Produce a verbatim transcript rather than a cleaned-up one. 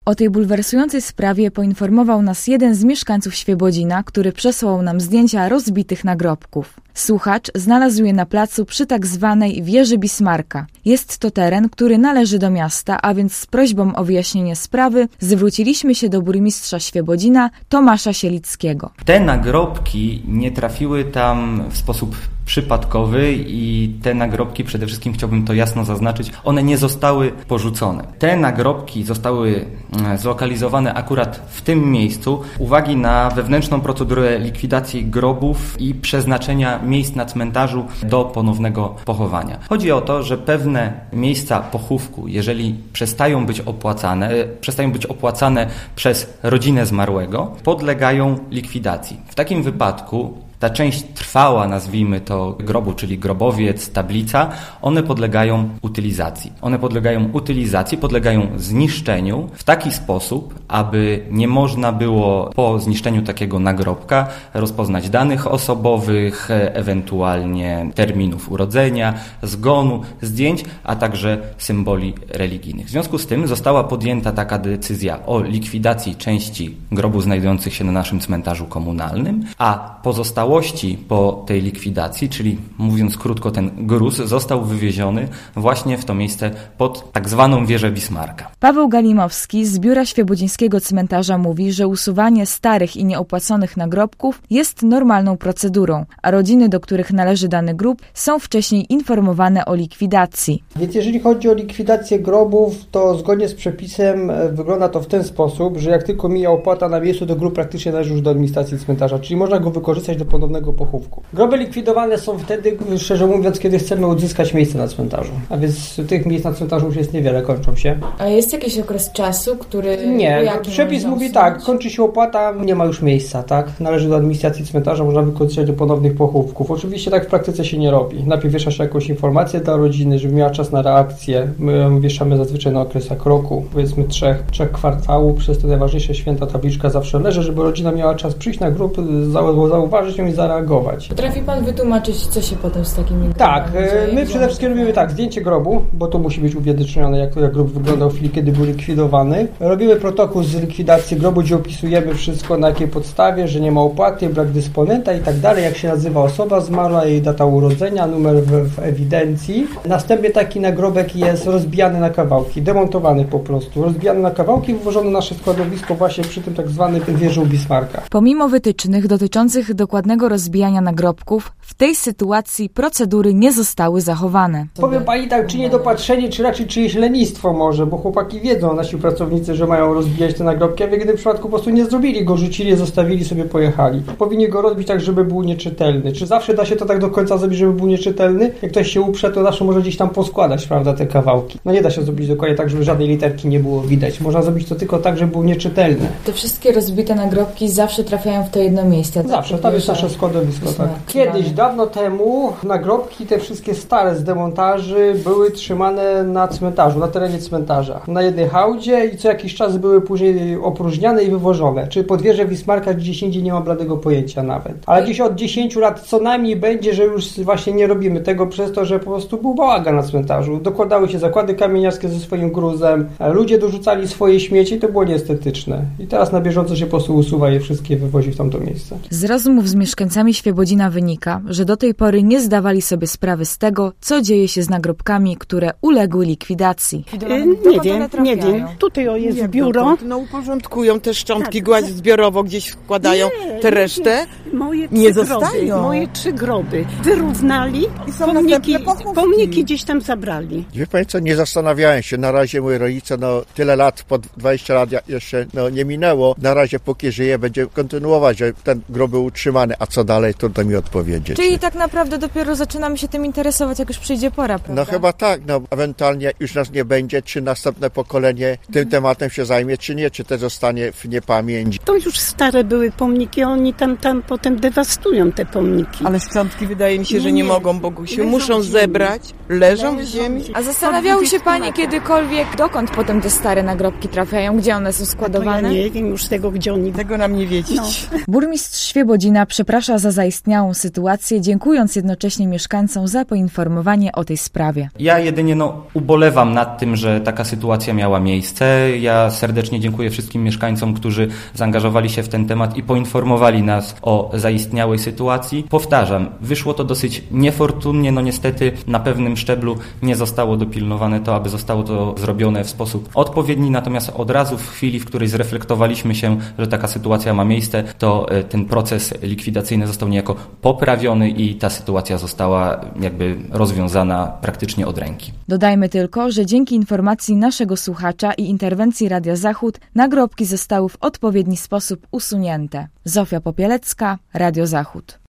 O tej bulwersującej sprawie poinformował nas jeden z mieszkańców Świebodzina, który przesłał nam zdjęcia rozbitych nagrobków. Słuchacz znalazł je na placu przy tak zwanej wieży Bismarcka. Jest to teren, który należy do miasta, a więc z prośbą o wyjaśnienie sprawy zwróciliśmy się do burmistrza Świebodzina Tomasza Sielickiego. Te nagrobki nie trafiły tam w sposób przypadkowy i te nagrobki, przede wszystkim chciałbym to jasno zaznaczyć, one nie zostały porzucone. Te nagrobki zostały zlokalizowane akurat w tym miejscu z uwagi na wewnętrzną procedurę likwidacji grobów i przeznaczenia miejsc na cmentarzu do ponownego pochowania. Chodzi o to, że pewne miejsca pochówku, jeżeli przestają być opłacane, przestają być opłacane przez rodzinę zmarłego, podlegają likwidacji. W takim wypadku ta część trwała, nazwijmy to, grobu, czyli grobowiec, tablica, one podlegają utylizacji. One podlegają utylizacji, podlegają zniszczeniu w taki sposób, aby nie można było po zniszczeniu takiego nagrobka rozpoznać danych osobowych, ewentualnie terminów urodzenia, zgonu, zdjęć, a także symboli religijnych. W związku z tym została podjęta taka decyzja o likwidacji części grobów znajdujących się na naszym cmentarzu komunalnym, a pozostało po tej likwidacji, czyli mówiąc krótko, ten gruz został wywieziony właśnie w to miejsce pod tak zwaną wieżę Bismarcka. Paweł Galimowski z Biura Świebodzińskiego Cmentarza mówi, że usuwanie starych i nieopłaconych nagrobków jest normalną procedurą, a rodziny, do których należy dany grób, są wcześniej informowane o likwidacji. Więc jeżeli chodzi o likwidację grobów, to zgodnie z przepisem wygląda to w ten sposób, że jak tylko mija opłata na miejscu, to grób praktycznie należy już do administracji cmentarza, czyli można go wykorzystać do ponownego pochówku. Groby likwidowane są wtedy, szczerze mówiąc, kiedy chcemy odzyskać miejsce na cmentarzu. A więc tych miejsc na cmentarzu już jest niewiele, kończą się. A jest jakiś okres czasu, który... Nie, przepis mówi tak, kończy się opłata, nie ma już miejsca, tak? Należy do administracji cmentarza, można wykorzystać do ponownych pochówków. Oczywiście tak w praktyce się nie robi. Najpierw wiesza się jakąś informację dla rodziny, żeby miała czas na reakcję. My wieszamy zazwyczaj na okresach roku, powiedzmy trzech, trzech kwartałów, przez te najważniejsze święta tabliczka zawsze leży, żeby rodzina miała czas przyjść na grób, zauważyć ją i zareagować. Potrafi pan wytłumaczyć, co się potem z takimi grobami Tak, dzieje? my przede wszystkim robimy tak, zdjęcie grobu, bo to musi być uwidocznione, jak, jak grób wyglądał w chwili, kiedy był likwidowany. Robimy protokół z likwidacji grobu, gdzie opisujemy wszystko, na jakiej podstawie, że nie ma opłaty, brak dysponenta i tak dalej, jak się nazywa osoba zmarła, jej data urodzenia, numer w, w ewidencji. Następnie taki nagrobek jest rozbijany na kawałki, demontowany po prostu, rozbijany na kawałki, wywożony na nasze składowisko właśnie przy tym tak zwanym wieżu Bismarcka. Pomimo wytycznych dotyczących dokładnego rozbijania nagrobków, w tej sytuacji procedury nie zostały zachowane. Powiem pani tak, czy niedopatrzenie, czy raczej czyjeś lenistwo może, bo chłopaki wiedzą, nasi pracownicy, że mają rozbijać te nagrobki, a w jednym przypadku po prostu nie zrobili go, rzucili, zostawili, sobie pojechali. Powinni go rozbić tak, żeby był nieczytelny. Czy zawsze da się to tak do końca zrobić, żeby był nieczytelny? Jak ktoś się uprze, to zawsze może gdzieś tam poskładać, prawda, te kawałki. No nie da się zrobić dokładnie tak, żeby żadnej literki nie było widać. Można zrobić to tylko tak, żeby był nieczytelny. Te wszystkie rozbite nagrobki zawsze trafiają w to jedno miejsce. Tak? Zawsze, tam jest nasze składowisko, tak. Kiedyś, dawno temu, nagrobki, te wszystkie stare z demontaży były trzymane na cmentarzu, na terenie cmentarza. Na jednej hałdzie i co jakiś czas były później opróżniane i wywożone. Czy pod wieżę Bismarcka gdzieś indziej nie ma bladego pojęcia nawet. Ale gdzieś od dziesięciu lat co najmniej będzie, że już właśnie nie robimy tego przez to, że po prostu był bałagan na cmentarzu. Dokładały się zakłady kamieniarskie ze swoim gruzem, ludzie dorzucali swoje śmieci i to było nieestetyczne. I teraz na bieżąco się po prostu usuwa je wszystkie, wywozi w tamto miejsce. Z rozmów z mieszkańcami Świebodzina wynika, że do tej pory nie zdawali sobie sprawy z tego, co dzieje się z nagrobkami, które uległy likwidacji. Nie wiem, nie wiem. Tutaj o jest nie, biuro. Dokąd? No uporządkują te szczątki, Tak, gładź że- zbiorowo gdzieś wkładają Nie, tę resztę. Moje trzy Nie groby, zostają. moje trzy groby wyrównali, I są pomniki, następne pochówki. pomniki gdzieś tam zabrali. Wie pani co, nie zastanawiałem się, na razie moi rodzice, no tyle lat, po dwadzieścia lat ja- jeszcze no, nie minęło, na razie póki żyje będzie kontynuować, że ten grob był utrzymany, a co dalej, trudno mi odpowiedzieć. Czyli tak naprawdę dopiero zaczynamy się tym interesować, jak już przyjdzie pora, prawda? No chyba tak, no ewentualnie już nas nie będzie, czy następne pokolenie tym tematem się zajmie, czy nie, czy to zostanie w niepamięć. To już stare były pomniki, oni tam, tam potem dewastują te pomniki. Ale szczątki wydaje mi się, że nie, Nie. mogą, bo się Leżą muszą w ziemi. zebrać, leżą w ziemi. A zastanawiały się panie kiedykolwiek, dokąd potem te stare nagrobki trafiają, gdzie one są To ja składowane? nie wiem już tego, gdzie oni... Tego nam nie wiedzieć. No. Burmistrz Świebodzina przeprasza za zaistniałą sytuację sytuację, dziękując jednocześnie mieszkańcom za poinformowanie o tej sprawie. Ja jedynie no, ubolewam nad tym, że taka sytuacja miała miejsce. Ja serdecznie dziękuję wszystkim mieszkańcom, którzy zaangażowali się w ten temat i poinformowali nas o zaistniałej sytuacji. Powtarzam, wyszło to dosyć niefortunnie, no niestety na pewnym szczeblu nie zostało dopilnowane to, aby zostało to zrobione w sposób odpowiedni, natomiast od razu w chwili, w której zreflektowaliśmy się, że taka sytuacja ma miejsce, to ten proces likwidacyjny został niejako poprawiony i ta sytuacja została jakby rozwiązana praktycznie od ręki. Dodajmy tylko, że dzięki informacji naszego słuchacza i interwencji Radia Zachód nagrobki zostały w odpowiedni sposób usunięte. Zofia Popielecka, Radio Zachód.